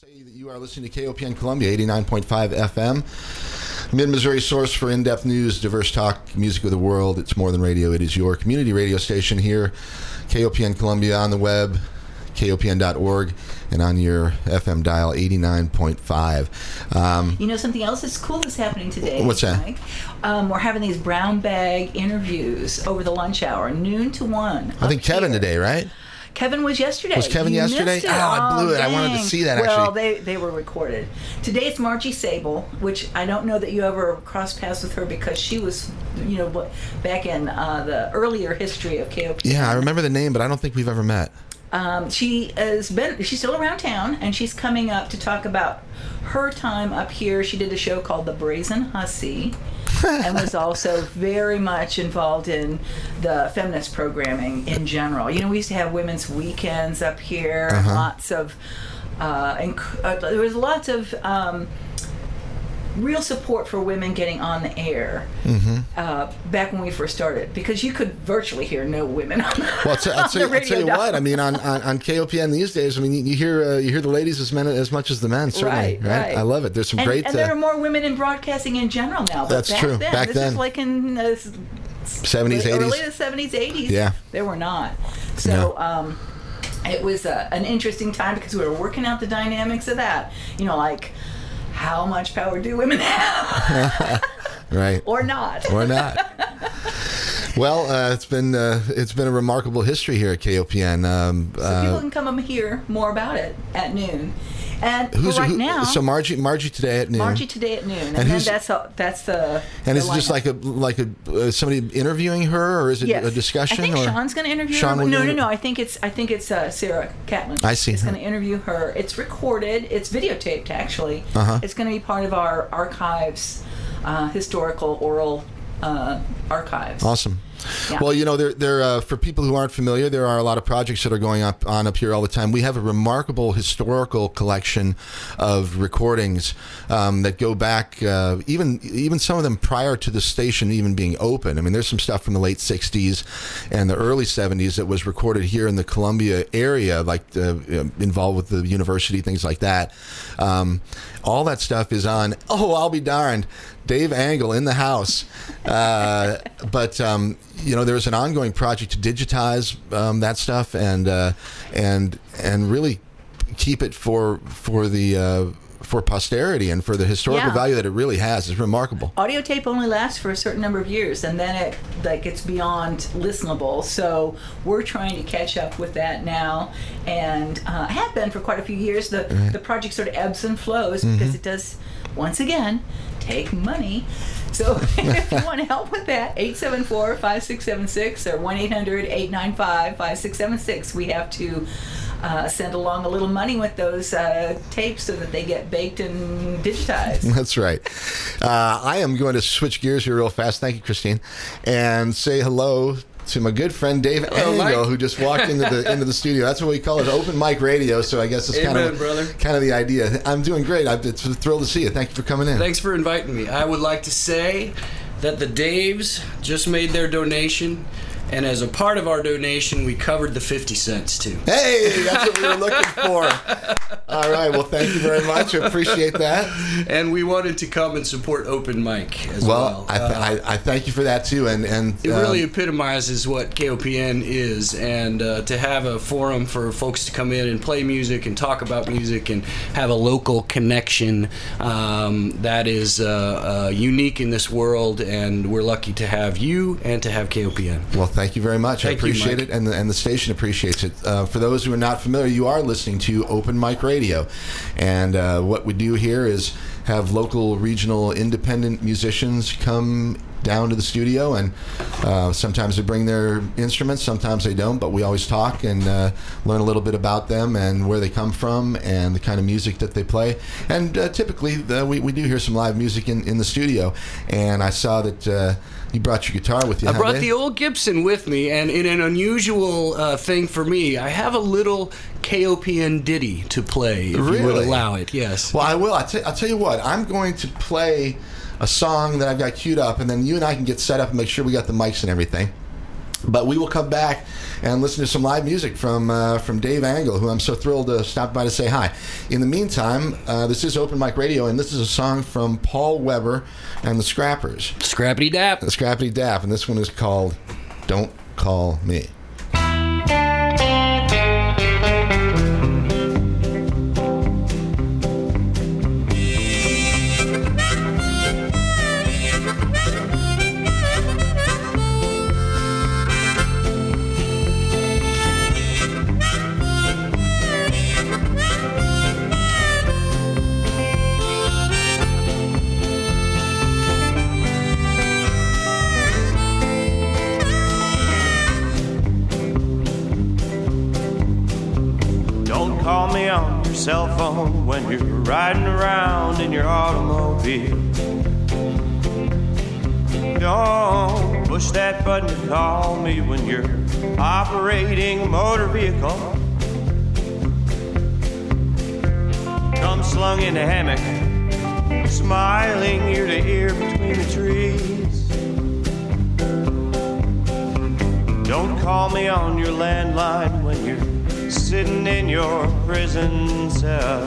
Say that you are listening to KOPN Columbia 89.5 FM, Mid-Missouri source for in-depth news, diverse talk, music of the world. It's more than radio. It is your community radio station here, KOPN Columbia, on the web, kopn.org, and on your FM dial 89.5. You know, something else that's cool that's happening today. What's that? Mike? We're having these brown bag interviews over the lunch hour, noon to 1. I think Kevin today, right? Kevin was yesterday. Was Kevin yesterday? Missed it. Oh, I blew it. Dang. I wanted to see that, well, actually. they were recorded. Today it's Margie Sable, which I don't know that you ever crossed paths with her because she was, you know, back in the earlier history of KOP. Yeah, I remember the name, but I don't think we've ever met. She's still around town, and she's coming up to talk about her time up here. She did a show called The Brazen Hussy, and was also very much involved in the feminist programming in general. You know, we used to have women's weekends up here, and lots of, there was lots of real support for women getting on the air back when we first started, because you could virtually hear no women on the Well, I'll tell you dial. what. I mean, on KOPN these days, I mean, you hear the ladies as much as the men. Certainly, right? I love it. There's some great. And there are more women in broadcasting in general now. But That's true. Back this then, is like in 70s, 80s, early 70s, 80s. Yeah, there were not. So it was an interesting time because we were working out the dynamics of that. You know, like, how much power do women have? Right. Or not. Or not. Well, it's been a remarkable history here at KOPN. So people can come and hear more about it at noon. And now, so Margie today at noon. Margie today at noon, and then that's the. And is the it just like somebody interviewing her, or is it a discussion? I think or? Sean's going to interview her. No. I think it's Sarah Catlin. I see. Is going to interview her. It's recorded. It's videotaped actually. It's going to be part of our archives, historical oral archives. Awesome. Yeah. Well, you know, there for people who aren't familiar, there are a lot of projects that are going on up here all the time. We have a remarkable historical collection of recordings that go back, even some of them prior to the station even being open. I mean, there's some stuff from the late 60s and the early 70s that was recorded here in the Columbia area, like involved with the university, things like that. All that stuff is on, I'll be darned, Dave Angle in the house. But you know, there's an ongoing project to digitize that stuff and really keep it for posterity and for the historical value that it really has. It's remarkable. Audio tape only lasts for a certain number of years, and then it's beyond listenable. So we're trying to catch up with that now, and have been for quite a few years. The project sort of ebbs and flows because it does, once again, take money. So if you want to help with that, 874-5676 or 1-800-895-5676. We have to send along a little money with those tapes so that they get baked and digitized. That's right. I am going to switch gears here real fast. Thank you, Christine. And say hello to my good friend Dave Angle, who just walked into the studio. That's what we call it, open mic radio. So I guess it's kind of the idea. I'm doing great. I'm thrilled to see you. Thank you for coming in. Thanks for inviting me. I would like to say that the Daves just made their donation. And as a part of our donation, we covered the 50 cents, too. Hey, that's what we were looking for. All right, well, thank you very much. I appreciate that. And we wanted to come and support Open Mic as well. I thank you for that, too. And it really epitomizes what KOPN is. And to have a forum for folks to come in and play music and talk about music and have a local connection that is unique in this world. And we're lucky to have you and to have KOPN. Well, thank you very much. I appreciate it, and the station appreciates it. For those who are not familiar, you are listening to Open Mic Radio, and what we do here is have local, regional, independent musicians come down to the studio, and sometimes they bring their instruments, sometimes they don't, but we always talk and learn a little bit about them and where they come from and the kind of music that they play. And typically we do hear some live music in the studio, and I saw that you brought your guitar with you. I brought the old Gibson with me, and in an unusual thing for me, I have a little KOPN ditty to play, if you would allow it. Yes. Well, I will. I'll tell you what, I'm going to play a song that I've got queued up, and then you and I can get set up and make sure we got the mics and everything. But we will come back and listen to some live music from Dave Angle, who I'm so thrilled to stop by to say hi. In the meantime, this is Open Mic Radio, and this is a song from Paul Weber and the Scrappers. Scrappity Dap. The Scrappity Dap, and this one is called Don't Call Me. Call me on your cell phone when you're riding around in your automobile. Don't push that button to call me when you're operating a motor vehicle. Come slung in a hammock, smiling ear to ear between the trees. Don't call me on your landline when you're sitting in your prison cell.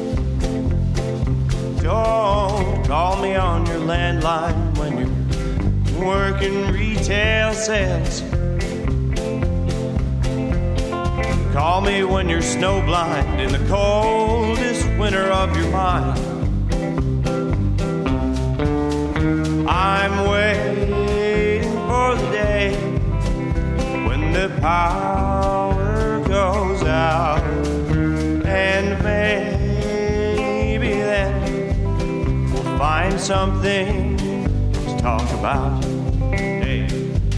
Don't call me on your landline when you're working retail sales. Call me when you're snowblind in the coldest winter of your mind. I'm waiting for the day when the power goes out, and maybe then we'll find something to talk about. Hey.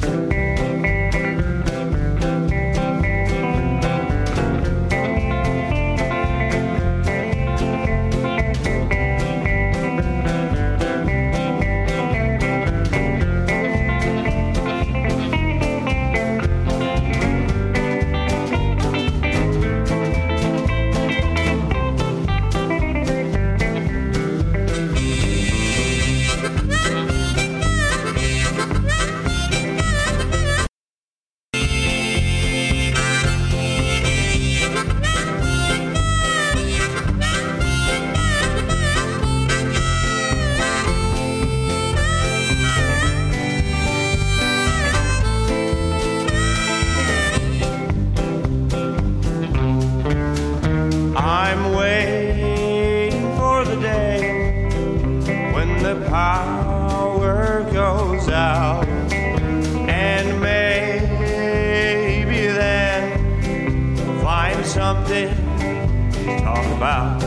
Power goes out, and maybe then we'll find something to talk about.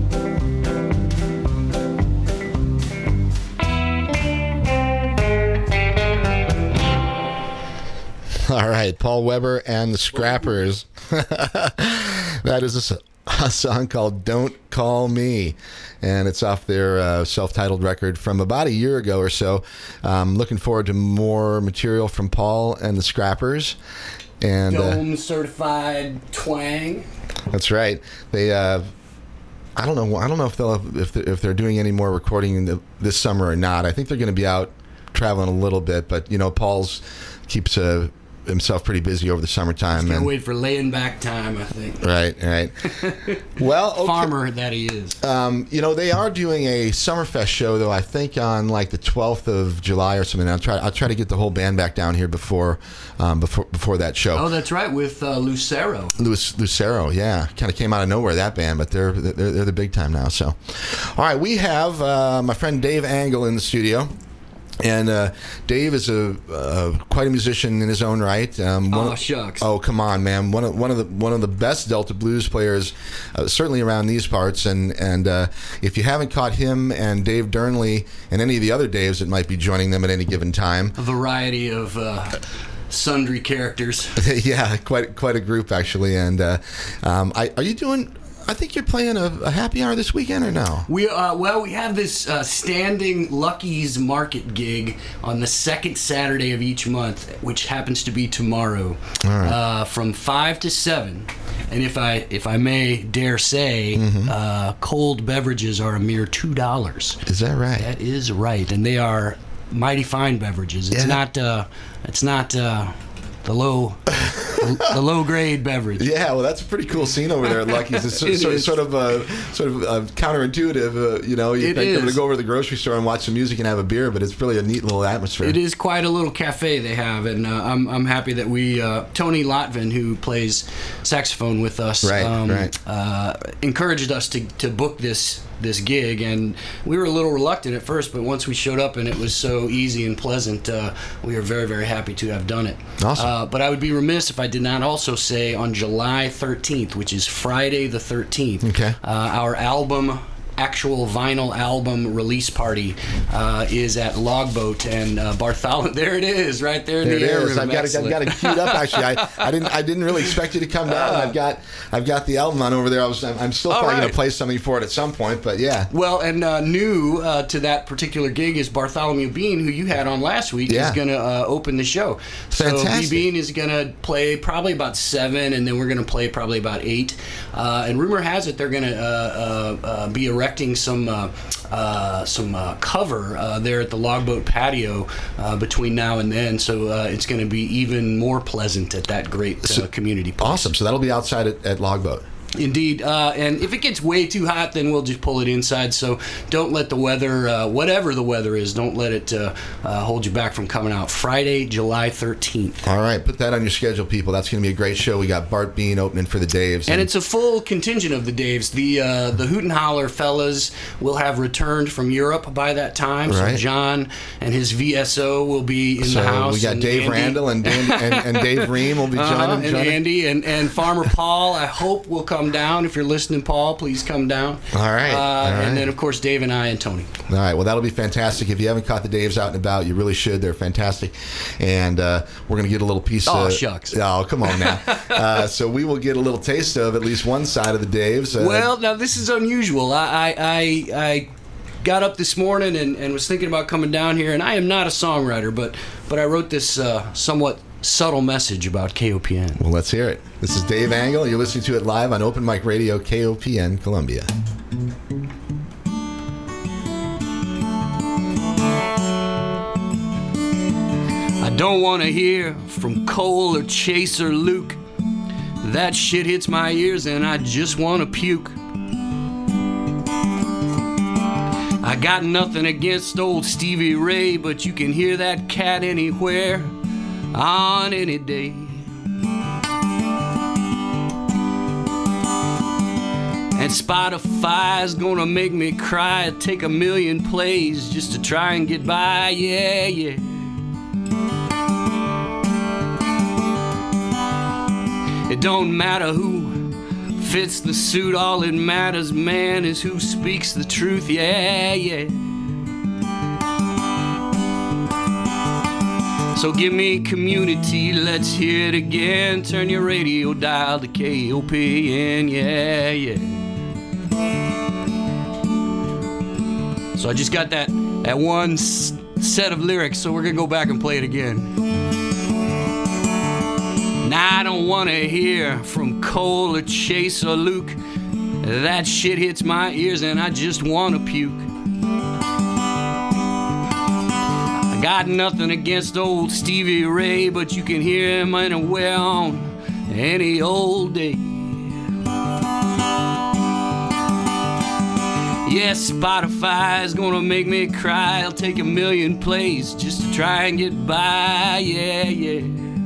All right, Paul Weber and the Scrappers. That is a song called Don't Call Me, and it's off their self-titled record from about a year ago or so. Looking forward to more material from Paul and the Scrappers. And Dome certified twang. That's right. They I don't know if they're doing any more recording this summer or not. I think they're going to be out traveling a little bit, but you know, Paul's keeps himself pretty busy over the summertime. Can't wait for laying back time, I think. Right. Well, okay. Farmer that he is. You know, they are doing a Summerfest show, though, I think on like the 12th of July or something. I'll try to get the whole band back down here before that show. Oh, that's right, with Lucero. Lucero, yeah. Kind of came out of nowhere, that band, but they're the big time now. So, all right, we have my friend Dave Angle in the studio. And Dave is quite a musician in his own right. Shucks! Oh, come on, man! One of the best Delta blues players, certainly around these parts. And if you haven't caught him and Dave Durnley and any of the other Daves that might be joining them at any given time, a variety of sundry characters. Yeah, quite a group actually. And are you doing? I think you're playing a happy hour this weekend, or no? We have this standing Lucky's Market gig on the second Saturday of each month, which happens to be tomorrow, from 5 to 7. And if I may dare say, cold beverages are a mere $2. Is that right? That is right, and they are mighty fine beverages. It's not the low grade beverage. Yeah, well, that's a pretty cool scene over there at Lucky's. It's sort of counterintuitive. You think I'm going to go over to the grocery store and watch some music and have a beer, but it's really a neat little atmosphere. It is quite a little cafe they have, and I'm happy that we Tony Lotvin, who plays saxophone with us, encouraged us to book this gig, and we were a little reluctant at first, but once we showed up and it was so easy and pleasant, we were very, very happy to have done it. Awesome. But I would be remiss if I did not also say on July 13th, which is Friday the 13th, okay. Our actual vinyl album release party is at Logboat, and Bartholomew, there it is, right there in the air room. I've got it queued up. Actually, I didn't really expect you to come down. I've got the album on over there. I'm still probably going to play something for it at some point, but yeah. Well, and new to that particular gig is Bartholomew Bean, who you had on last week, is going to open the show. Fantastic. So B. Bean is going to play probably about 7, and then we're going to play probably about 8. And rumor has it they're going to be erecting some cover there at the Logboat patio between now and then, so it's going to be even more pleasant at that great community place. Awesome. So that'll be outside at Logboat. Indeed, and if it gets way too hot, then we'll just pull it inside. So don't let the weather, whatever the weather is, don't let it hold you back from coming out. Friday, July 13th. All right, put that on your schedule, people. That's going to be a great show. We got Bart Bean opening for the Daves. And it's a full contingent of the Daves. The Hoot and Holler fellas will have returned from Europe by that time. Right. So John and his VSO will be in the house. We got Dave Randall and Dave Ream will be joining. And Andy and Farmer Paul, I hope, will come down. If you're listening, Paul, please come down. All right. And then, of course, Dave and I and Tony. All right. Well, that'll be fantastic. If you haven't caught the Daves out and about, you really should. They're fantastic. And we're going to get a little piece of... Oh, shucks. Oh, come on now. So we will get a little taste of at least one side of the Daves. Well, now, this is unusual. I got up this morning and was thinking about coming down here, and I am not a songwriter, but I wrote this somewhat subtle message about KOPN. Well, let's hear it. This is Dave Angle. You're listening to it live on Open Mic Radio, KOPN, Columbia. I don't want to hear from Cole or Chase or Luke. That shit hits my ears and I just want to puke. I got nothing against old Stevie Ray, but you can hear that cat anywhere, on any day. And Spotify's gonna make me cry, take 1,000,000 plays just to try and get by, yeah, yeah. It don't matter who fits the suit, all that matters, man, is who speaks the truth, yeah, yeah. So give me community, let's hear it again. Turn your radio dial to KOPN, yeah, yeah. So I just got that one set of lyrics, so we're gonna go back and play it again. Now I don't wanna hear from Cole or Chase or Luke. That shit hits my ears and I just wanna puke. Got nothing against old Stevie Ray, but you can hear him anywhere on any old day. Yes, Spotify's gonna make me cry. I'll take 1,000,000 plays just to try and get by, yeah, yeah.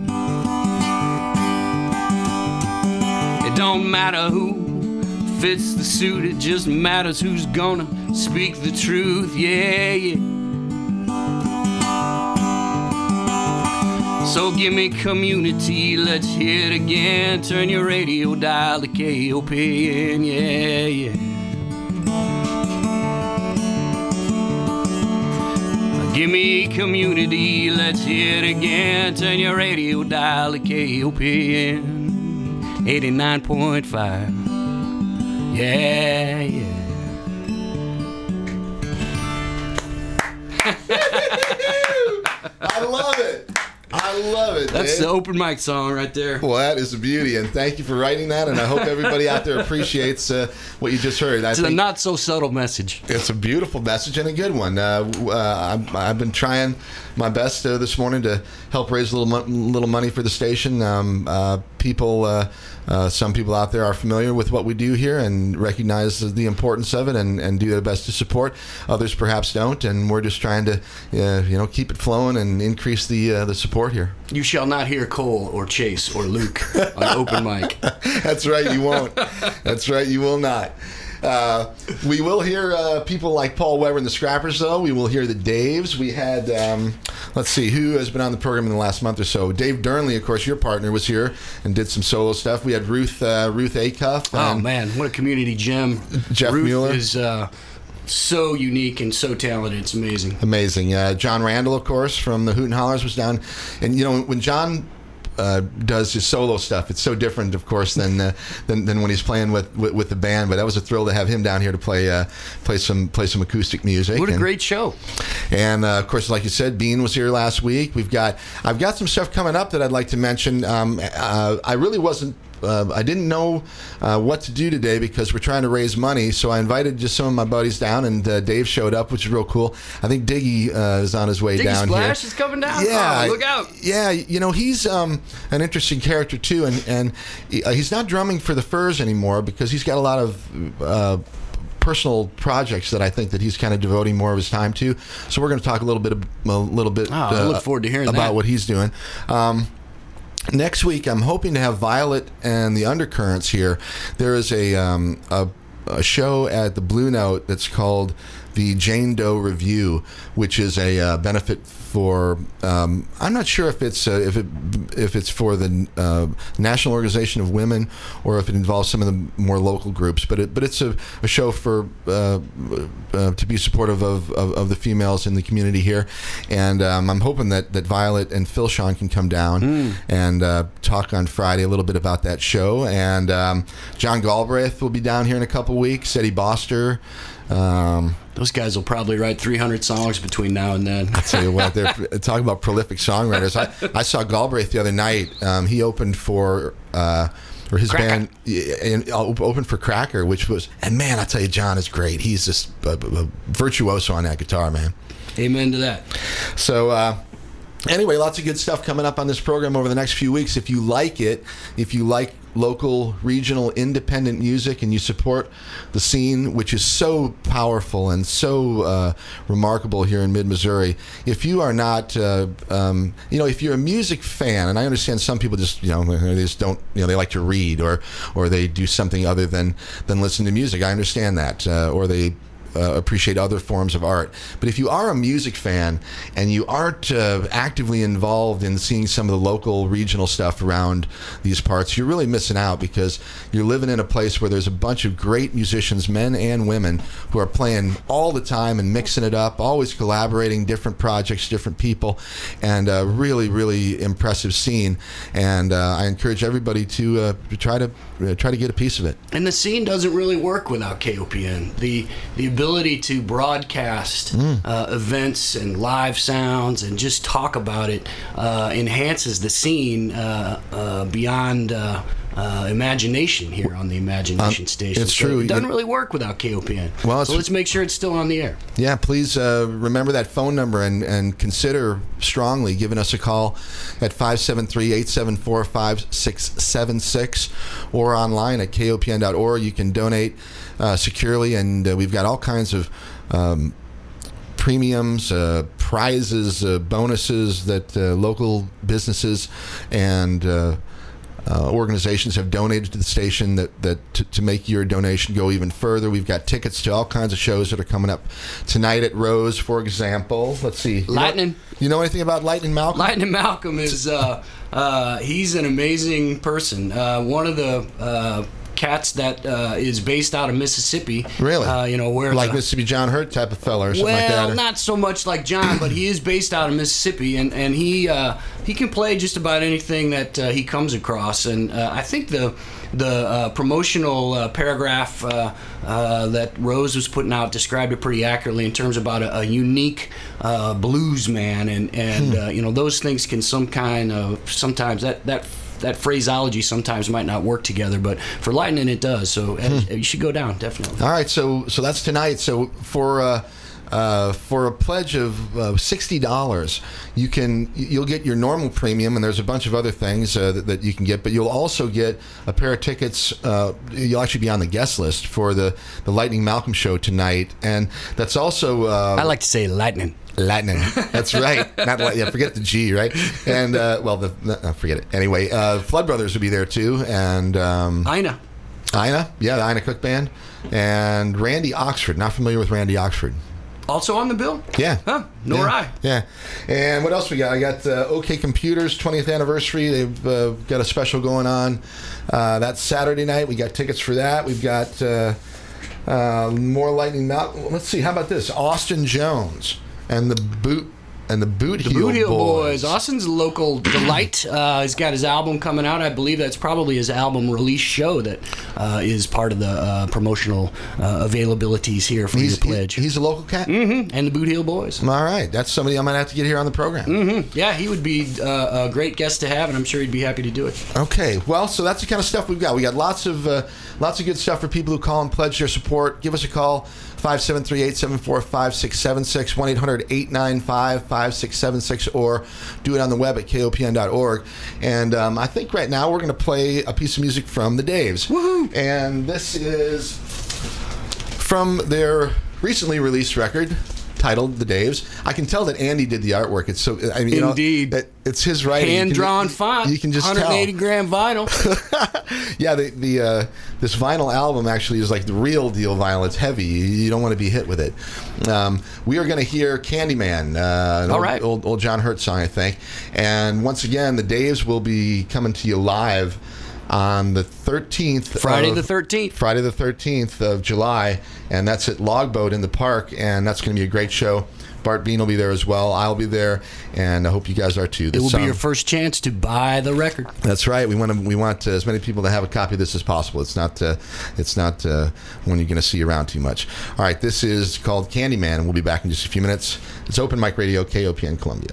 It don't matter who fits the suit, it just matters who's gonna speak the truth, yeah, yeah. So give me community, let's hear it again. Turn your radio dial to KOPN, yeah, yeah. Give me community, let's hear it again. Turn your radio dial to KOPN 89.5, yeah, yeah. I love it. I love it. That's the open mic song right there. Well, that is a beauty, and thank you for writing that, and I hope everybody out there appreciates what you just heard. It's a not so subtle message. It's a beautiful message and a good one. I've been trying my best this morning to help raise a little money for the station. Some people out there are familiar with what we do here and recognize the importance of it and do their best to support. Others perhaps don't, and we're just trying to keep it flowing and increase the support here. You shall not hear Cole or Chase or Luke on open mic. That's right, you won't. That's right, you will not. We will hear people like Paul Weber and the Scrappers, though. We will hear the Daves. We had, let's see, who has been on the program in the last month or so? Dave Durnley, of course, your partner, was here and did some solo stuff. We had Ruth Acuff. Oh, man, what a community gem. Jeff Ruth Mueller. Is so unique and so talented. It's amazing. Amazing. John Randall, of course, from the Hoot and Hollers was down. And, when John does his solo stuff, it's so different, of course, than when he's playing with the band. But that was a thrill to have him down here to play some acoustic music. What a great show! And of course, like you said, Bean was here last week. I've got some stuff coming up that I'd like to mention. I really wasn't. I didn't know what to do today because we're trying to raise money, so I invited just some of my buddies down, and Dave showed up, which is real cool. I think Diggy is on his way Diggy down Splash here. is coming down? Yeah. Oh, look out. Yeah, he's an interesting character, too, and he's not drumming for the Furs anymore because he's got a lot of personal projects that I think that he's kind of devoting more of his time to. So we're going to talk a little bit I look forward to hearing about that. what he's doing. Next week, I'm hoping to have Violet and the Undercurrents here. There is a show at the Blue Note that's called the Jane Doe Review, which is a benefit for. I'm not sure if it's for the National Organization of Women or if it involves some of the more local groups. But it's a show for to be supportive of the females in the community here, and I'm hoping that Violet and Phil Sean can come down and talk on Friday a little bit about that show. And John Galbraith will be down here in a couple weeks. Eddie Boster. Those guys will probably write 300 songs between now and then. I'll tell you what, they're talking about prolific songwriters. I saw Galbraith the other night. He opened for or his Cracker. band opened for Cracker, which was, and man, I tell you, John is great. He's just a virtuoso on that guitar, man. Amen to that. So anyway, lots of good stuff coming up on this program over the next few weeks. If you like it, if you like local, regional, independent music, and you support the scene, which is so powerful and so remarkable here in mid-Missouri, if you are not, if you're a music fan, and I understand some people just, they just don't, they like to read or they do something other than listen to music. I understand that, or they appreciate other forms of art. But if you are a music fan and you aren't actively involved in seeing some of the local, regional stuff around these parts, you're really missing out because you're living in a place where there's a bunch of great musicians, men and women, who are playing all the time and mixing it up, always collaborating, different projects, different people, and a really, really impressive scene. And I encourage everybody to try to get a piece of it. And the scene doesn't really work without KOPN. The ability to broadcast events and live sounds and just talk about it enhances the scene beyond imagination here on the Imagination Station. It's true. It doesn't really work without KOPN. Well, so let's make sure it's still on the air. Yeah, please remember that phone number and consider strongly giving us a call at 573-874-5676 or online at kopn.org. You can donate securely, and we've got all kinds of premiums, prizes, bonuses that local businesses and organizations have donated to the station to make your donation go even further. We've got tickets to all kinds of shows that are coming up tonight at Rose, for example. Let's see. Lightning. You know anything about Lightning Malcolm? Lightning Malcolm is he's an amazing person. One of the cats that is based out of Mississippi. Really? Where like Mississippi John Hurt type of fella or something like that? Well, not so much like John, but he is based out of Mississippi, and he can play just about anything that he comes across. And I think the the promotional paragraph that Rose was putting out described it pretty accurately in terms about a unique blues man, and you know, those things can sometimes that phraseology sometimes might not work together, but for Lightning it does. So you should go down, definitely. All right, so that's tonight. So for a pledge of $60, you'll get your normal premium, and there's a bunch of other things that you can get, but you'll also get a pair of tickets. You'll actually be on the guest list for the Lightning Malcolm show tonight, and that's also I like to say Lightning. That's right. Not forget the G, right? And forget it. Anyway, Flood Brothers will be there too, and Ina, yeah, the Ina Cook Band, and Randy Oxford. Not familiar with Randy Oxford. Also on the bill? Yeah. Huh, nor I. Yeah. And what else we got? I got OK Computers 20th anniversary. They've got a special going on. That's Saturday night. We got tickets for that. We've got more Lightning Mountain. Let's see. How about this? Austin Jones and the Boot Heel Boys. Austin's a local delight. He's got his album coming out. I believe that's probably his album release show that is part of the promotional availabilities here for your pledge. He's a local cat? Mm-hmm. And the Boot Heel Boys. All right. That's somebody I might have to get here on the program. Mm-hmm. Yeah, he would be a great guest to have, and I'm sure he'd be happy to do it. Okay. Well, so that's the kind of stuff we've got. We got lots of good stuff for people who call and pledge their support. Give us a call, 573-874-5676, 1-800-895-5676, or do it on the web at kopn.org. And I think right now we're going to play a piece of music from the Daves. Woohoo! And this is from their recently released record titled The Daves. I can tell that Andy did the artwork. It's so, I mean, indeed, you know, it's his writing. Hand-drawn font. You can just 180 gram vinyl. Yeah, this vinyl album actually is like the real deal vinyl. It's heavy. You don't want to be hit with it. We are going to hear Candyman, an old John Hurt song, I think. And once again, the Daves will be coming to you live on the 13th. Friday the 13th of July, and that's at Logboat in the Park, and that's going to be a great show. Bart Bean will be there as well. I'll be there, and I hope you guys are too. It will be your first chance to buy the record. That's right. We want as many people to have a copy of this as possible. It's not one you're going to see around too much. All right, this is called Candyman, and we'll be back in just a few minutes. It's Open Mic Radio, KOPN Columbia.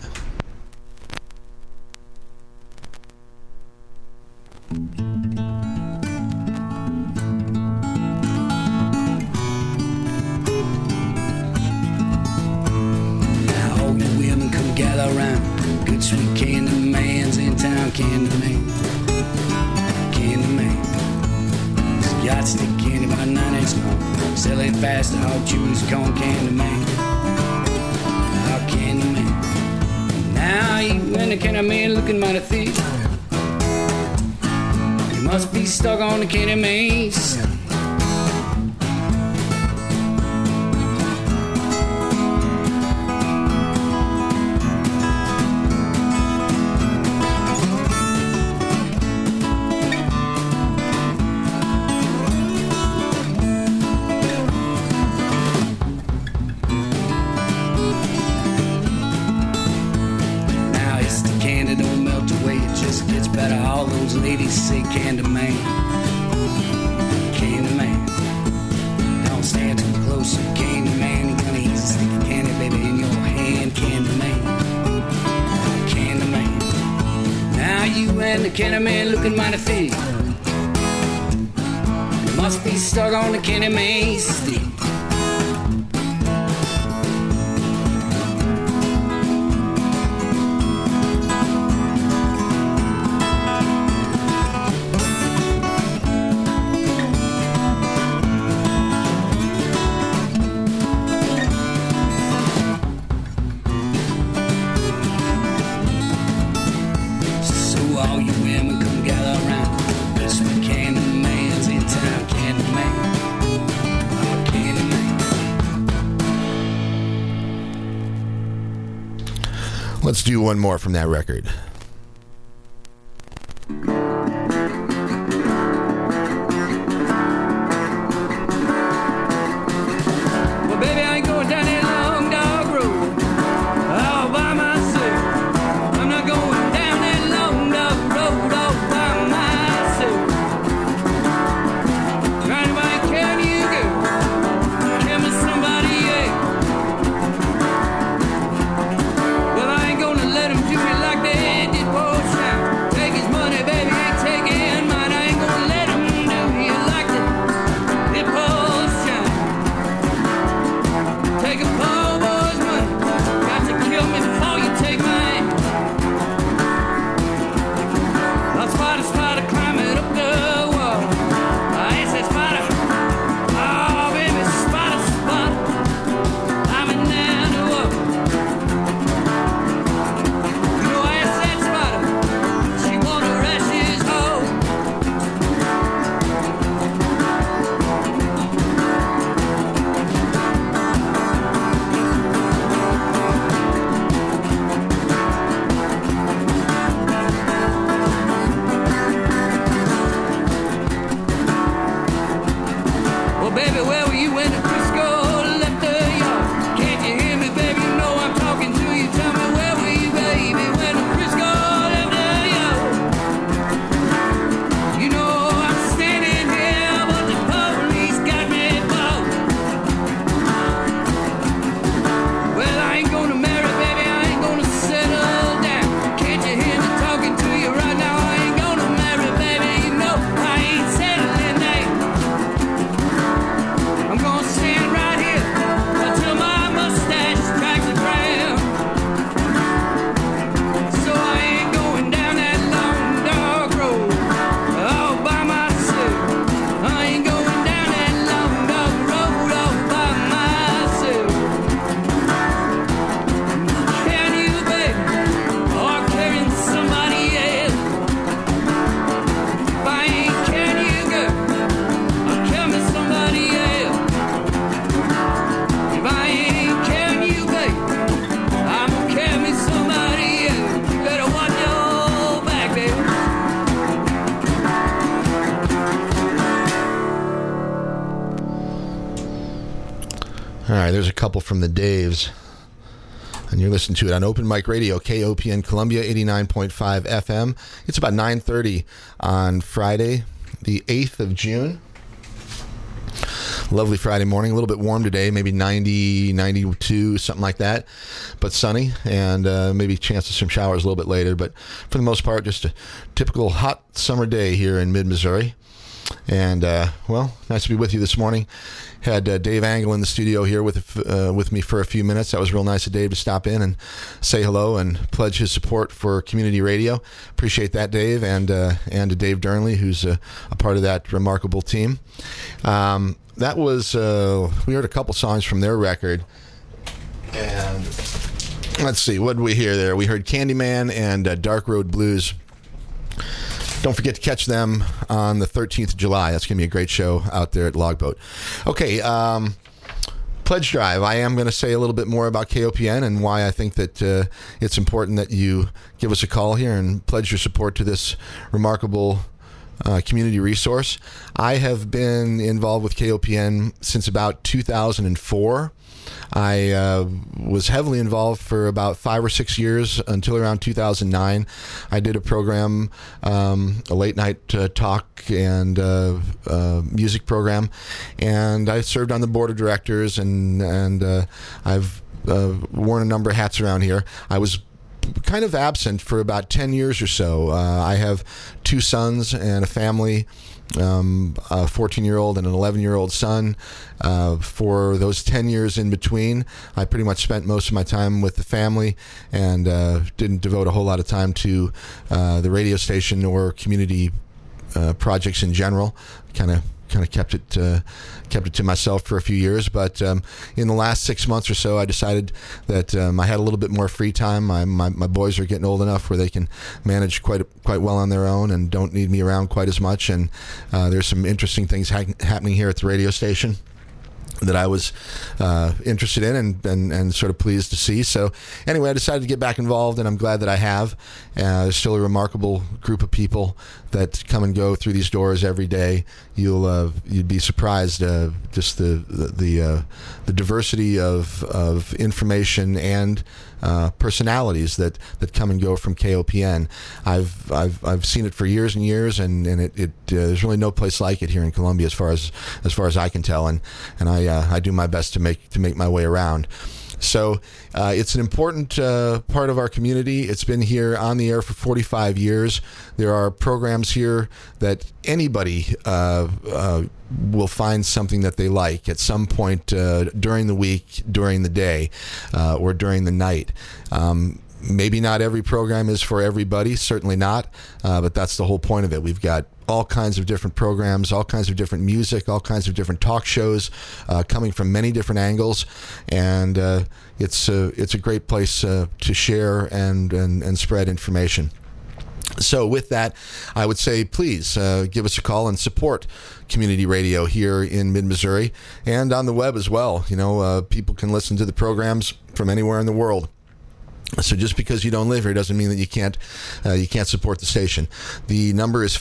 Gather around, good sweet Candyman's in town. Candyman, he's got stick candy by 9 inch long, selling fast to hog chews corn. Candyman, oh Candyman, now you and the Candyman looking mighty thick. You must be stuck on the Candyman. Ladies say Candyman, Candyman, don't stand too close, Candyman, you're gonna easy stick a candy baby in your hand. Candyman, Candyman, now you and the Candyman looking mighty thick. You must be stuck on the Candyman stick. Let's do one more from that record. Well, baby, I ain't going down that long dog road all by myself. I'm not going down that long dog road all by myself. Take a poor boy's money. Got to kill me before you take mine. A spider, spider climbing up the wall. I said spider. Oh, baby, spider, spider. I'm in down the wall. You know, I said spider. She wanna rest his hole. Well, baby, where were you when the Crisco left the yard? Can't you hear me, baby? You know I'm talking to you. Tell me, where were you, baby, when the Crisco left the yard? You know I'm standing here, but the police got me bound. Well, I ain't gonna marry, baby. I ain't gonna settle down. Can't you hear me talking to you right now? I ain't gonna marry, baby. You know I ain't settling down. I'm gonna stand right here until my mustache strikes the ground. So I ain't going down that long dark road all by myself. I ain't going down that long dark road all by myself. Can you, baby, or carrying somebody else? If I ain't can you, girl, I'll carry somebody else. If I ain't can you, baby, I'm gonna carry somebody else. You better watch your back, baby. All right, there's a couple from the Daves. And you're listening to it on Open Mic Radio, KOPN Columbia, 89.5 FM. It's about 9:30 on Friday, the 8th of June. Lovely Friday morning, a little bit warm today, maybe 90, 92, something like that, but sunny, and maybe a chance of some showers a little bit later. But for the most part, just a typical hot summer day here in mid-Missouri. And, well, nice to be with you this morning. Had Dave Angle in the studio here with me for a few minutes. That was real nice of Dave to stop in and say hello and pledge his support for community radio. Appreciate that, Dave, and to Dave Dernley, who's a part of that remarkable team. That was, we heard a couple songs from their record. And let's see, what did we hear there? We heard Candyman and Dark Road Blues. Don't forget to catch them on the 13th of July. That's going to be a great show out there at Logboat. Okay, Pledge Drive. I am going to say a little bit more about KOPN and why I think that it's important that you give us a call here and pledge your support to this remarkable community resource. I have been involved with KOPN since about 2004. I was heavily involved for about 5 or 6 years until around 2009. I did a program, a late night talk and music program, and I served on the board of directors, and I've worn a number of hats around here. I was kind of absent for about 10 years or so. I have 2 sons and a family, a 14-year-old and an 11-year-old son. For those 10 years in between, I pretty much spent most of my time with the family and didn't devote a whole lot of time to the radio station or community projects in general. Kind of kept it to myself for a few years, but in the last 6 months or so, I decided that I had a little bit more free time. My boys are getting old enough where they can manage quite well on their own and don't need me around quite as much. And there's some interesting things happening here at the radio station that I was interested in and sort of pleased to see. So anyway, I decided to get back involved, and I'm glad that I have. There's still a remarkable group of people that come and go through these doors every day. You'd be surprised just the diversity of information and personalities that come and go from KOPN. I've seen it for years and years, and there's really no place like it here in Columbia as far as I can tell, and I do my best to make my way around. So it's an important part of our community. It's been here on the air for 45 years. There are programs here that anybody will find something that they like at some point during the week, during the day, or during the night. Maybe not every program is for everybody, certainly not, but that's the whole point of it. We've got all kinds of different programs, all kinds of different music, all kinds of different talk shows coming from many different angles, and it's a great place to share and spread information. So with that, I would say please give us a call and support community radio here in mid-Missouri and on the web as well. You know, people can listen to the programs from anywhere in the world. So just because you don't live here doesn't mean that you can't support the station. The number is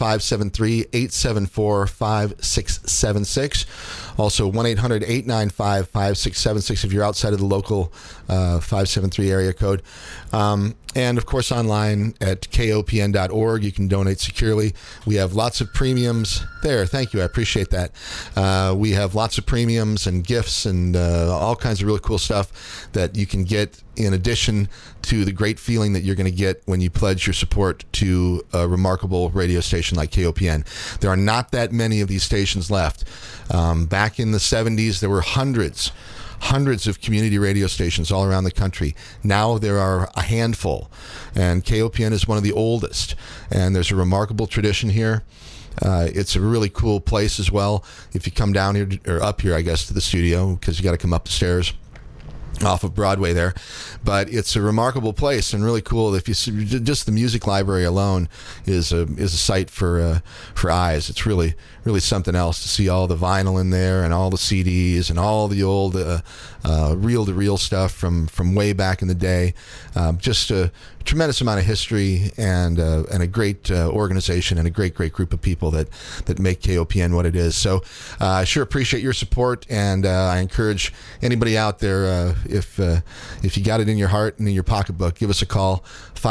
573-874-5676. Also 1-800-895-5676 if you're outside of the local 573 area code. And of course online at kopn.org. You can donate securely. We have lots of premiums there. Thank you. I appreciate that. We have lots of premiums and gifts and all kinds of really cool stuff that you can get in addition to the great feeling that you're going to get when you pledge your support to a remarkable radio station like KOPN. There are not that many of these stations left. Back in the 70s, there were hundreds of community radio stations all around the country. Now there are a handful, and KOPN is one of the oldest, and there's a remarkable tradition here. It's a really cool place as well. If you come down here, or up here, I guess, to the studio, because you got to come up the stairs off of Broadway there, but it's a remarkable place and really cool. If you see, just the music library alone is a sight for eyes. It's really something else to see all the vinyl in there and all the CDs and all the old reel-to-reel stuff from way back in the day. Just a tremendous amount of history and a great organization and a great group of people that make KOPN what it is. So I sure appreciate your support, and I encourage anybody out there, if you got it in your heart and in your pocketbook, give us a call,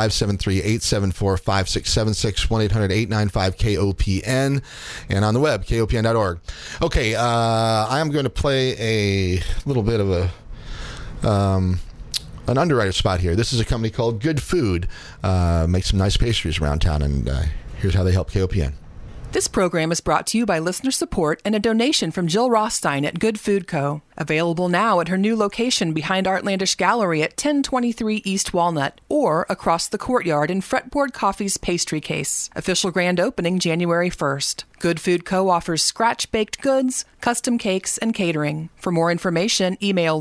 573-874-5676, 1-800-895-KOPN, and on the web, kopn.org. Okay, I am going to play a little bit of an underwriter spot here. This is a company called Good Food. Make some nice pastries around town, and here's how they help KOPN. This program is brought to you by listener support and a donation from Jill Rothstein at Good Food Co. Available now at her new location behind Artlandish Gallery at 1023 East Walnut, or across the courtyard in Fretboard Coffee's pastry case. Official grand opening January 1st. Good Food Co. offers scratch-baked goods, custom cakes, and catering. For more information, email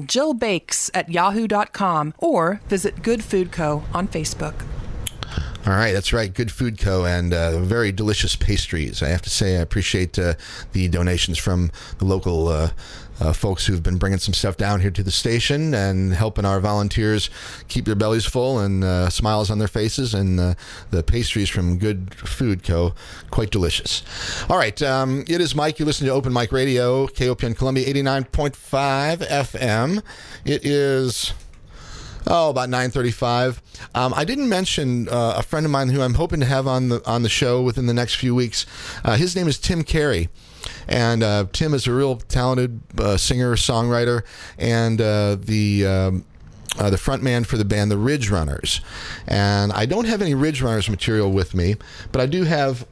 jillbakes@yahoo.com or visit Good Food Co. on Facebook. All right, that's right. Good Food Co. and very delicious pastries. I have to say I appreciate the donations from the local folks who've been bringing some stuff down here to the station and helping our volunteers keep their bellies full and smiles on their faces. And the pastries from Good Food Co., quite delicious. All right, it is Mike. You listen to Open Mic Radio, KOPN Columbia 89.5 FM. It is... about 9:35. I didn't mention a friend of mine who I'm hoping to have on the show within the next few weeks. His name is Tim Carey, and Tim is a real talented singer, songwriter, and the front man for the band The Ridge Runners. And I don't have any Ridge Runners material with me, but I do have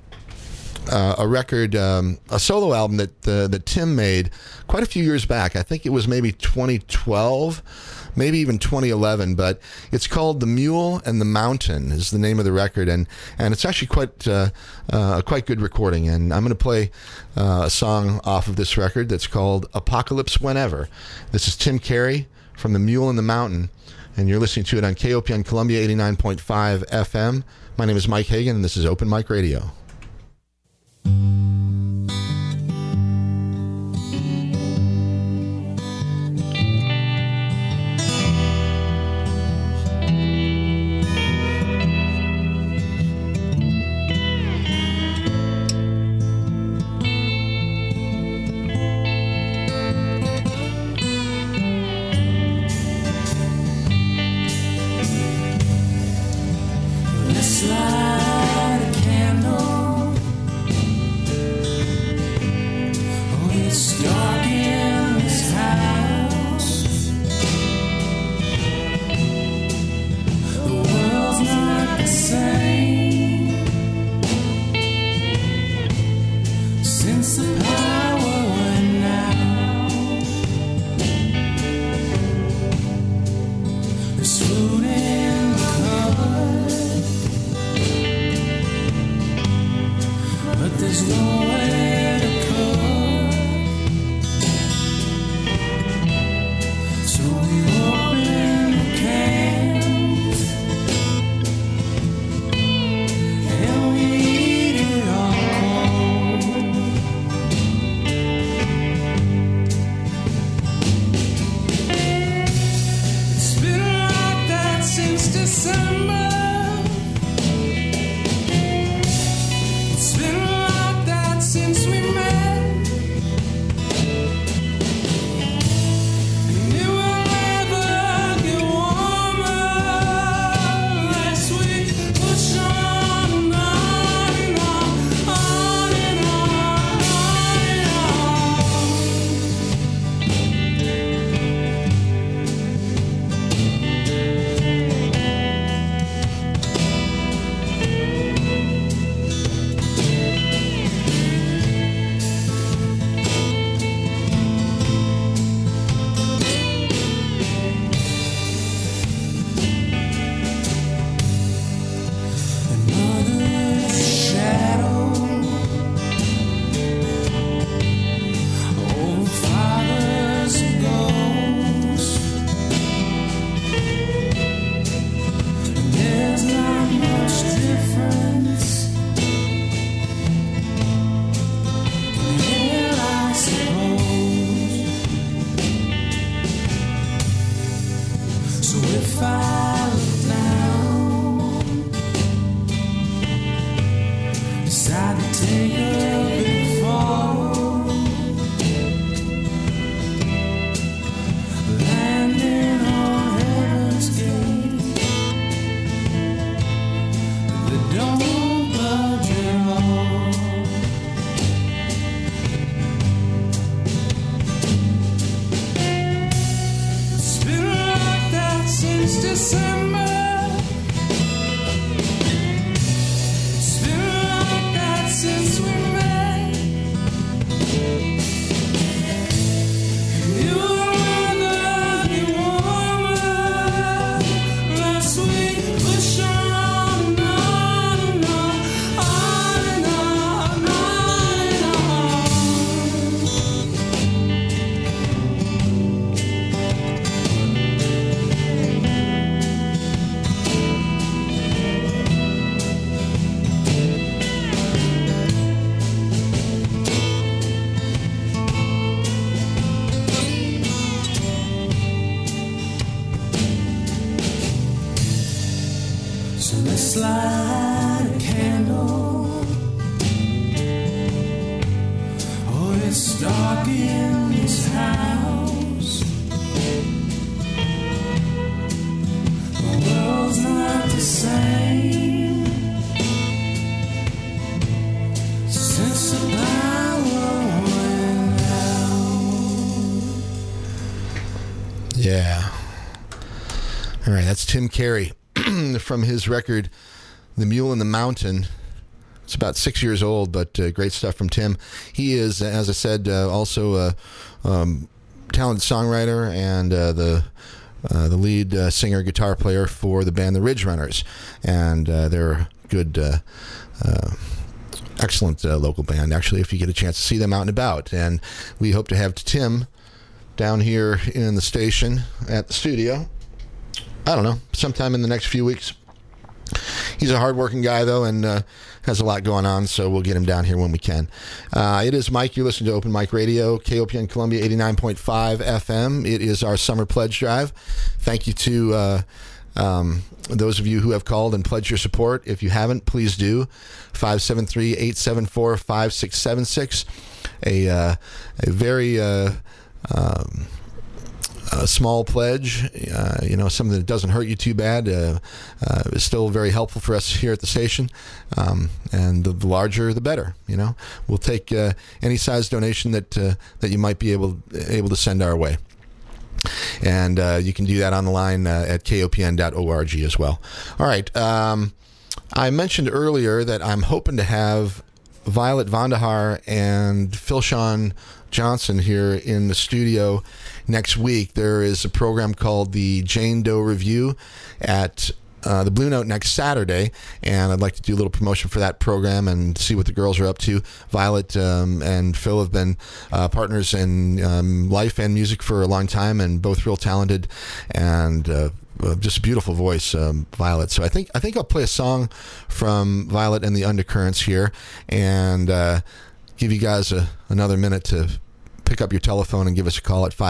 a record, a solo album that Tim made quite a few years back. I think it was maybe 2012. Maybe even 2011, but it's called The Mule and the Mountain is the name of the record, and it's actually quite a quite good recording, and I'm going to play a song off of this record that's called Apocalypse Whenever. This is Tim Carey from The Mule and the Mountain, and you're listening to it on KOPN Columbia 89.5 FM. My name is Mike Hagan, and this is Open Mic Radio. Let's light a candle if I look down, decide to take a big fall, landing on heaven's gate, but don't budge at all. It's been like that since December. It's been like that since we met. You were the you warmer last week. Push on and on and on and on and on. So let's light a candle. Oh, it's dark in this house. The world's not the same since the power went out. Yeah. All right, that's Tim Carey from his record, The Mule in the Mountain. It's about 6 years old, but great stuff from Tim. He is, as I said, also a talented songwriter and the lead singer, guitar player for the band The Ridge Runners. And they're a good, excellent local band, actually, if you get a chance to see them out and about. And we hope to have Tim down here in the station at the studio, I don't know, sometime in the next few weeks. He's a hardworking guy, though, and has a lot going on, so we'll get him down here when we can. It is Mike. You're listening to Open Mic Radio, KOPN Columbia 89.5 FM. It is our summer pledge drive. Thank you to those of you who have called and pledged your support. If you haven't, please do. 573-874-5676. A very... a small pledge, something that doesn't hurt you too bad, is still very helpful for us here at the station. And the larger, the better. We'll take any size donation that you might be able to send our way. And you can do that on the line at kopn.org as well. All right. I mentioned earlier that I'm hoping to have Violet Vandahar and Philshawn Johnson here in the studio next week. There is a program called the Jane Doe Review at the Blue Note next Saturday, and I'd like to do a little promotion for that program and see what the girls are up to. Violet and Phil have been partners in life and music for a long time, and both real talented and just a beautiful voice, Violet. So I think I'll play a song from Violet and the Undercurrents here, and give you guys another minute to pick up your telephone and give us a call at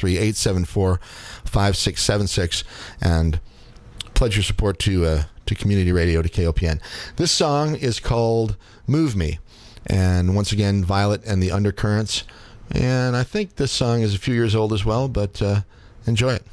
573-874-5676 and pledge your support to community radio, to KOPN. This song is called Move Me, and once again, Violet and the Undercurrents. And I think this song is a few years old as well, but enjoy it.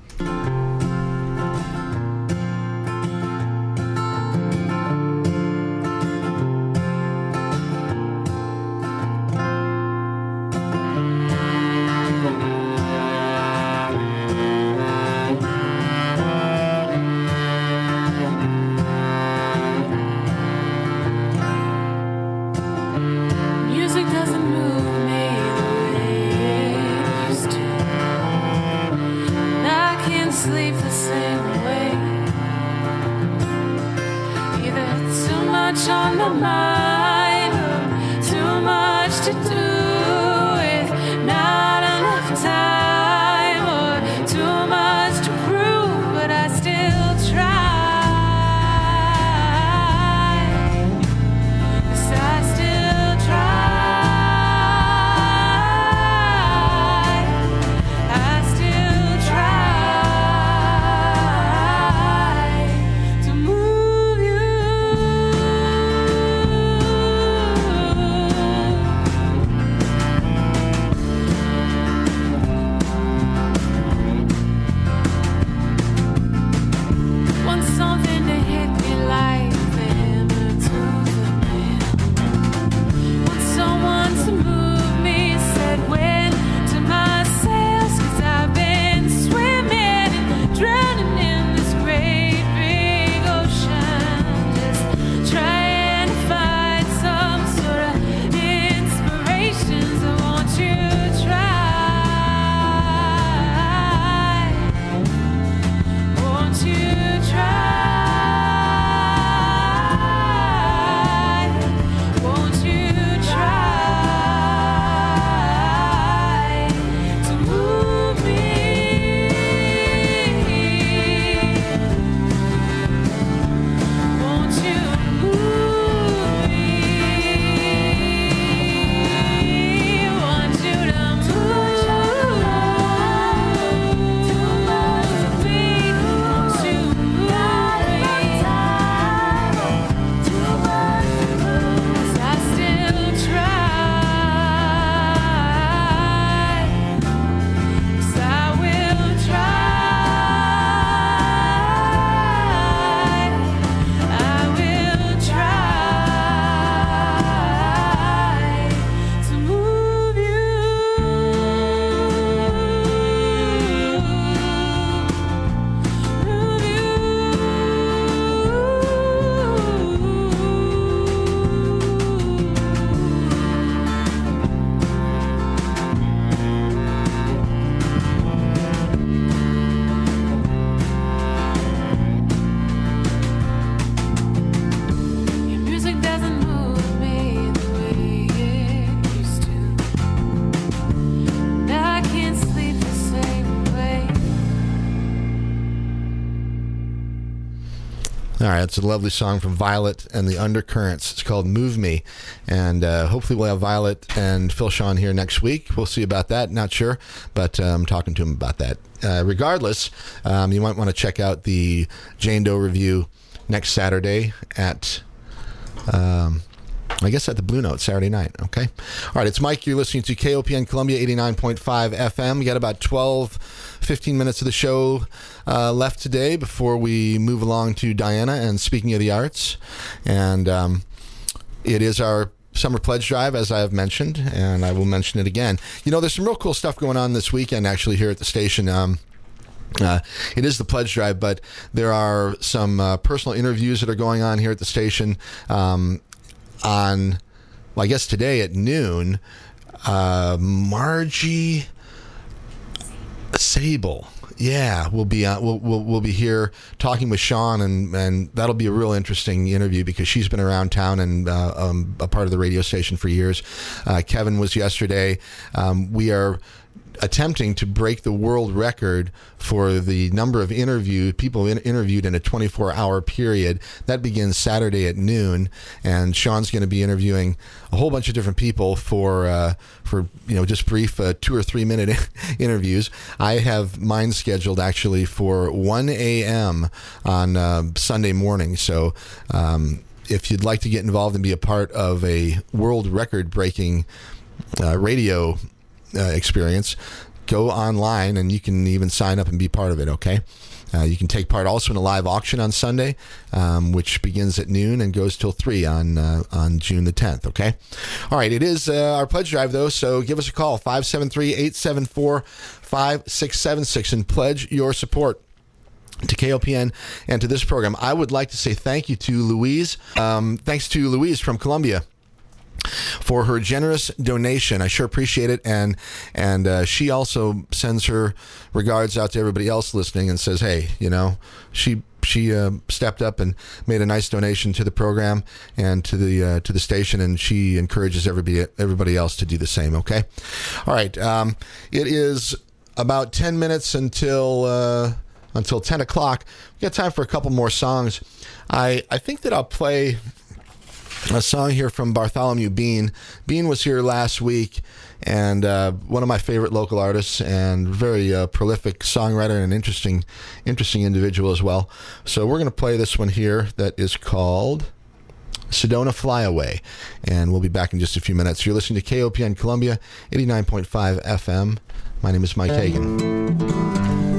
Music doesn't move me the way it used to. And I can't sleep the same way. Either too much on my mind or too much to do with not enough time or too much to prove, but I still try. Yes, I still try. I still try. All right, it's a lovely song from Violet and the Undercurrents. It's called Move Me. And hopefully we'll have Violet and Phil Sean here next week. We'll see about that. Not sure, but I'm talking to him about that. Regardless, you might want to check out the Jane Doe review next Saturday at... I guess at the Blue Note Saturday night, okay? All right, it's Mike. You're listening to KOPN Columbia 89.5 FM. We got about 15 minutes of the show left today before we move along to Diana and Speaking of the Arts. And it is our Summer Pledge Drive, as I have mentioned, and I will mention it again. You know, there's some real cool stuff going on this weekend, actually, here at the station. It is the pledge drive, but there are some personal interviews that are going on here at the station. I guess today at noon, Margie Sable, we'll be we'll be here talking with Sean, and that'll be a real interesting interview because she's been around town and a part of the radio station for years. Kevin was yesterday. We are attempting to break the world record for the number of people interviewed in a 24-hour period. That begins Saturday at noon, and Sean's going to be interviewing a whole bunch of different people for just brief 2 or 3 minute interviews. I have mine scheduled actually for 1 a.m. on Sunday morning. So if you'd like to get involved and be a part of a world record breaking radio experience, go online and you can even sign up and be part of it, okay? You can take part also in a live auction on Sunday, which begins at noon and goes till 3 on June the 10th, okay? All right, it is our pledge drive, though, so give us a call, 573-874-5676, and pledge your support to KOPN and to this program. I would like to say thank you to Louise. Thanks to Louise from Columbia for her generous donation. I sure appreciate it, and she also sends her regards out to everybody else listening and says, hey, she stepped up and made a nice donation to the program and to the station, and she encourages everybody else to do the same. Okay, all right. It is about 10 minutes until 10 o'clock. We got time for a couple more songs. I think that I'll play a song here from Bartholomew Bean. Bean was here last week, and one of my favorite local artists, and very prolific songwriter and an interesting individual as well. So we're going to play this one here that is called Sedona Flyaway, and we'll be back in just a few minutes. You're listening to KOPN Columbia 89.5 FM. My name is Mike Hagan.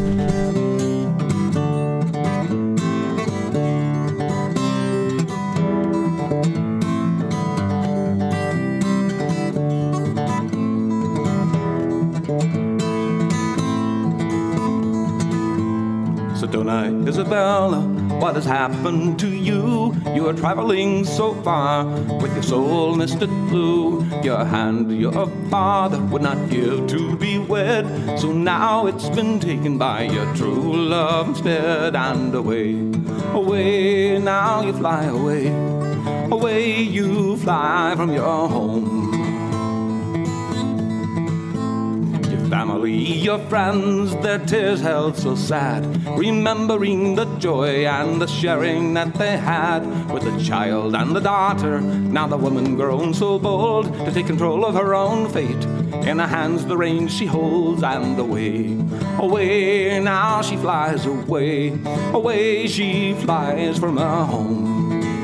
Sedona, Isabella, what has happened to you? You are traveling so far with your soul misted blue. Your hand your father would not give to be wed, so now it's been taken by your true love instead. And away, away, now you fly away. Away you fly from your home. Family, your friends, their tears held so sad, remembering the joy and the sharing that they had with the child and the daughter. Now the woman grown so bold to take control of her own fate. In her hands the reins she holds, and away, away, now she flies away. Away she flies from her home.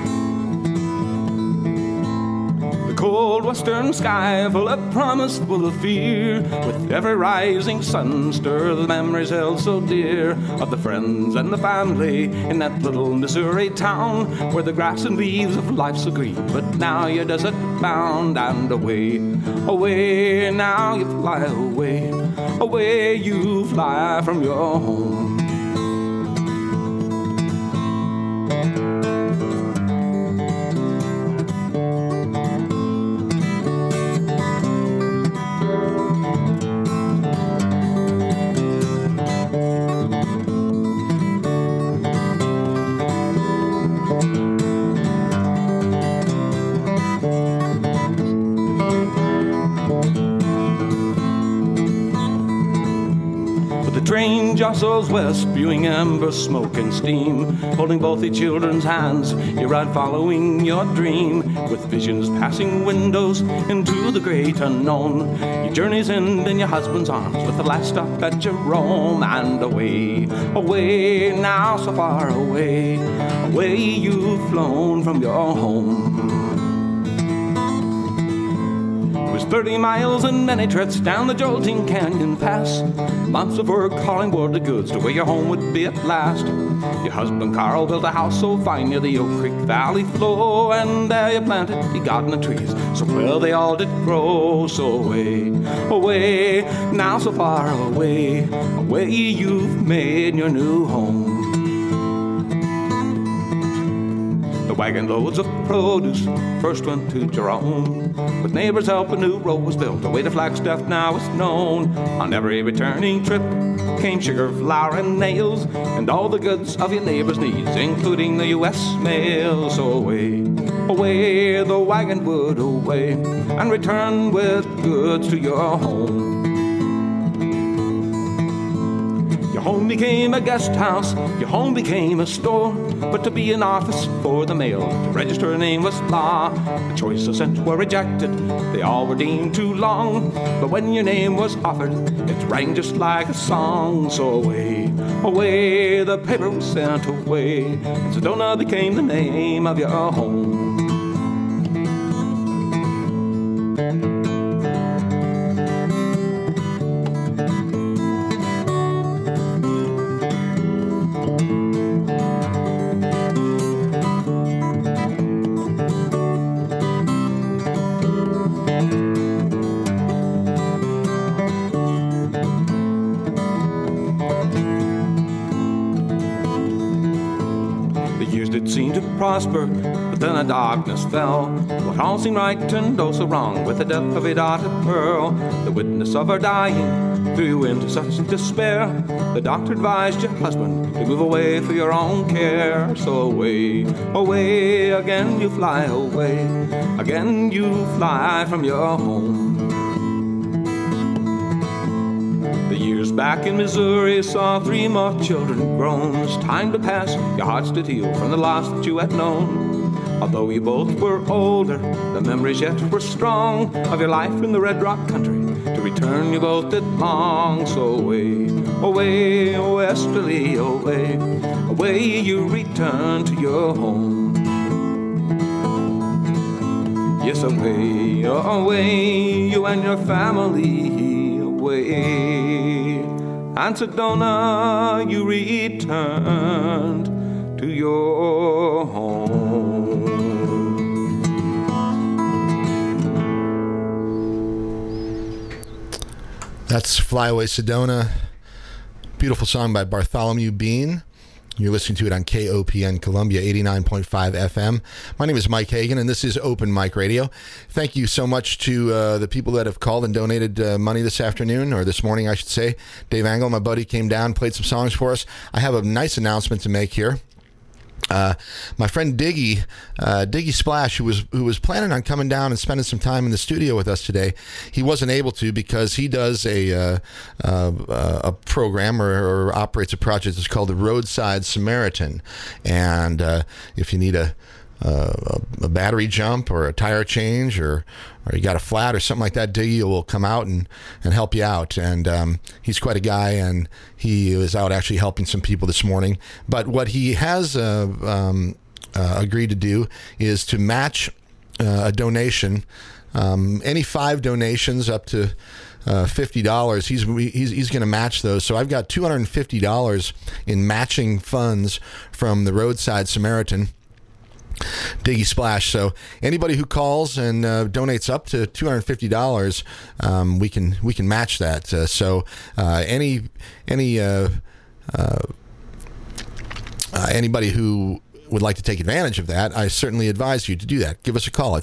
Cold western sky, full of promise, full of fear. With every rising sun, stir the memories held so dear of the friends and the family in that little Missouri town, where the grass and leaves of life's so green. But now you're desert bound, and away, away, now you fly away. Away you fly from your home. Brussels west, spewing ember, smoke and steam. Holding both your children's hands, you ride following your dream. With visions passing windows into the great unknown. Your journey's end in your husband's arms, with the last stop at Jerome. And away, away, now so far away, away you've flown from your home. 30 miles and many trips down the jolting canyon pass. Months of work hauling board the goods to where your home would be at last. Your husband Carl built a house so fine near the Oak Creek Valley flow, and there you planted the garden of trees so well they all did grow. So away, away, now so far away, away you've made your new home. The wagon loads of produce first went to Jerome. With neighbors' help, a new road was built. The way to Flagstaff now is known. On every returning trip came sugar, flour, and nails, and all the goods of your neighbor's needs, including the U.S. mail. So away, away, the wagon would away, and return with goods to your home. Your home became a guest house, your home became a store, but to be an office for the mail, to register a name was law. The choices sent were rejected, they all were deemed too long, but when your name was offered, it rang just like a song. So away, away, the paper was sent away, and Sedona became the name of your home. Prosper, but then a darkness fell. What all seemed right turned oh so wrong, with the death of a daughter Pearl. The witness of her dying threw you into such despair. The doctor advised your husband to move away for your own care. So away, away, again you fly away, again you fly from your home. The years back in Missouri saw 3 more children grown. As time to pass, your hearts did heal from the loss that you had known. Although you both were older, the memories yet were strong of your life in the Red Rock country. To return you both did long. So away, away, westerly, away, away you return to your home. Yes, away, away, you and your family away. And Sedona you returned to your home. That's Fly Away Sedona. Beautiful song by Bartholomew Bean. You're listening to it on KOPN Columbia 89.5 FM. My name is Mike Hagan, and this is Open Mic Radio. Thank you so much to the people that have called and donated money this afternoon, or this morning, I should say. Dave Angle, my buddy, came down, played some songs for us. I have a nice announcement to make here. My friend Diggy Splash, who was planning on coming down and spending some time in the studio with us today, he wasn't able to because he does a program or operates a project that's called the Roadside Samaritan. And if you need a battery jump or a tire change or you got a flat or something like that, Diggy will come out and help you out. And he's quite a guy, and he was out actually helping some people this morning. But what he has agreed to do is to match a donation, any 5 donations up to $50. He's going to match those. So I've got $250 in matching funds from the Roadside Samaritan, Diggy Splash. So anybody who calls and donates up to $250, we can match that. So anybody who would like to take advantage of that, I certainly advise you to do that. Give us a call at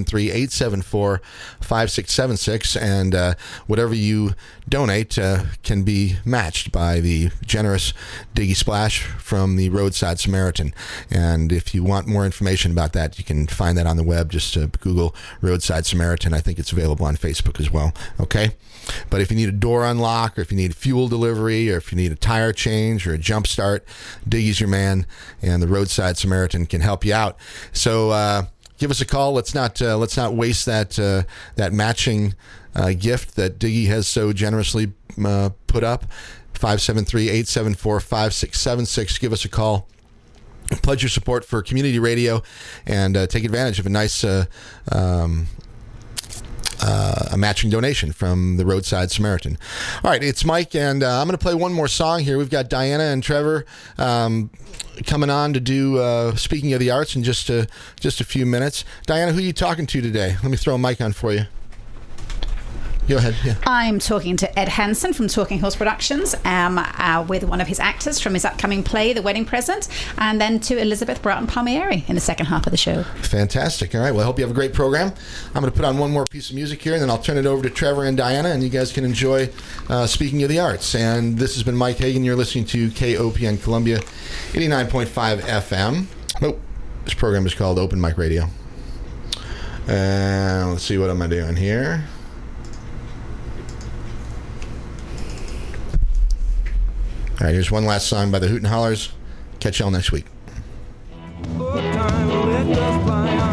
573-874-5676, and whatever you donate can be matched by the generous Diggy Splash from the Roadside Samaritan. And if you want more information about that, you can find that on the web. Just Google Roadside Samaritan. I think it's available on Facebook as well. Okay? But if you need a door unlock, or if you need fuel delivery, or if you need a tire change or a jump start, Diggy's your man, and the Roadside Samaritan can help you out. So give us a call. Let's not waste that matching gift that Diggy has so generously put up. 573-874-5676. Give us a call. Pledge your support for community radio, and take advantage of a nice a matching donation from the Roadside Samaritan. All right, it's Mike, and I'm going to play one more song here. We've got Diana and Trevor coming on to do Speaking of the Arts in just a few minutes. Diana, who are you talking to today? Let me throw a mic on for you. Go ahead. Yeah. I'm talking to Ed Hansen from Talking Horse Productions, with one of his actors from his upcoming play, The Wedding Present, and then to Elizabeth Broughton Palmieri in the second half of the show. Fantastic. All right. Well, I hope you have a great program. I'm going to put on one more piece of music here, and then I'll turn it over to Trevor and Diana, and you guys can enjoy Speaking of the Arts. And this has been Mike Hagan. You're listening to KOPN Columbia, 89.5 FM. Oh, this program is called Open Mic Radio. And let's see, what am I doing here? All right, here's one last song by the Hoot and Hollers. Catch y'all next week.